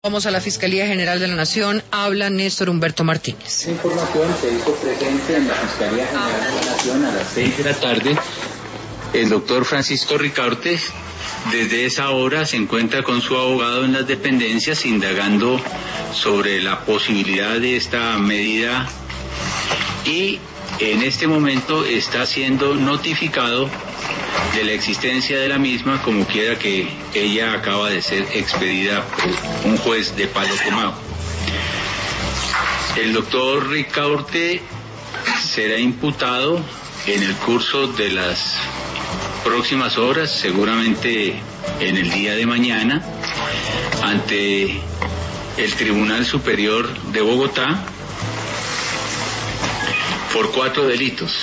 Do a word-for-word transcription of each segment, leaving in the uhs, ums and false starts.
Vamos a la Fiscalía General de la Nación, habla Néstor Humberto Martínez. La información se hizo presente en la Fiscalía General de la Nación a las seis de la tarde. El doctor Francisco Ricaurte desde esa hora se encuentra con su abogado en las dependencias indagando sobre la posibilidad de esta medida y en este momento está siendo notificado de la existencia de la misma, como quiera que ella acaba de ser expedida por un juez de Palo Quemado. El doctor Ricaurte será imputado en el curso de las próximas horas, seguramente en el día de mañana, ante el Tribunal Superior de Bogotá por cuatro delitos: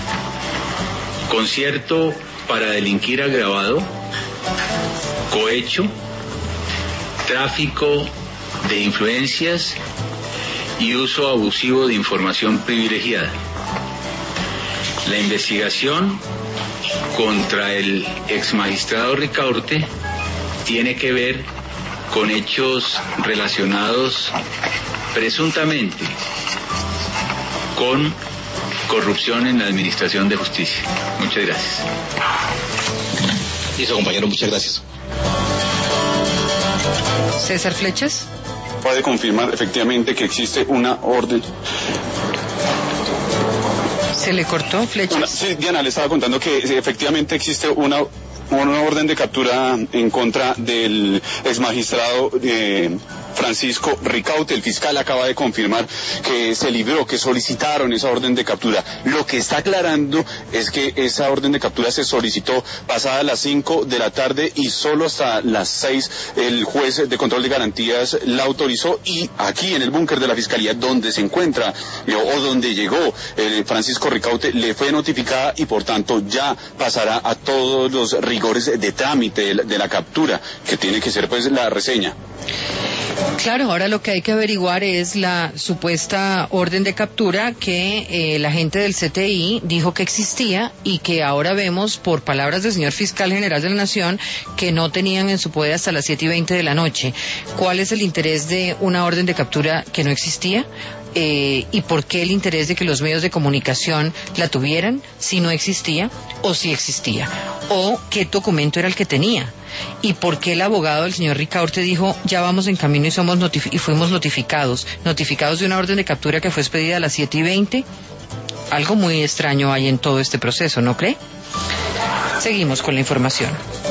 concierto para delinquir agravado, cohecho, tráfico de influencias y uso abusivo de información privilegiada. La investigación contra el exmagistrado Ricaurte tiene que ver con hechos relacionados presuntamente con corrupción en la administración de justicia. Muchas gracias. Listo, compañero, muchas gracias. César Flechas. Puede confirmar efectivamente que existe una orden. ¿Se le cortó, Flechas? Una, sí, Diana, le estaba contando que efectivamente existe una, una orden de captura en contra del exmagistrado eh, Francisco Ricaurte. El fiscal acaba de confirmar que se libró, que solicitaron esa orden de captura. Lo que está aclarando es que esa orden de captura se solicitó pasadas las cinco de la tarde y solo hasta las seis el juez de control de garantías la autorizó, y aquí en el búnker de la fiscalía donde se encuentra eh, o donde llegó eh, Francisco Ricaurte le fue notificada y por tanto ya pasará a todos los rigores de trámite de la, de la captura, que tiene que ser pues la reseña. Claro, ahora lo que hay que averiguar es la supuesta orden de captura que eh, la gente del C T I dijo que existía y que ahora vemos, por palabras del señor Fiscal General de la Nación, que no tenían en su poder hasta las siete y veinte de la noche. ¿Cuál es el interés de una orden de captura que no existía? Eh, ¿Y por qué el interés de que los medios de comunicación la tuvieran si no existía o si existía? ¿O qué documento era el que tenía? ¿Y por qué el abogado del señor Ricaurte dijo ya vamos en camino y somos notifi- y fuimos notificados? Notificados de una orden de captura que fue expedida a las siete y veinte. Algo muy extraño hay en todo este proceso, ¿no cree? Seguimos con la información.